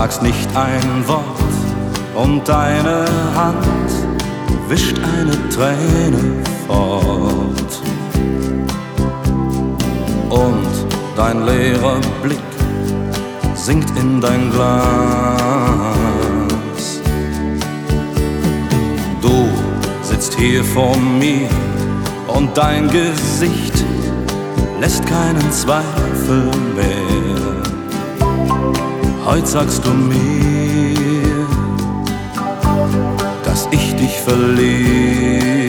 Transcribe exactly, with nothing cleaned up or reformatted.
sagst nicht ein Wort und deine Hand wischt eine Träne fort. Und dein leerer Blick sinkt in dein Glas. Du sitzt hier vor mir und dein Gesicht lässt keinen Zweifel mehr. Heut sagst du mir, dass ich dich verliere.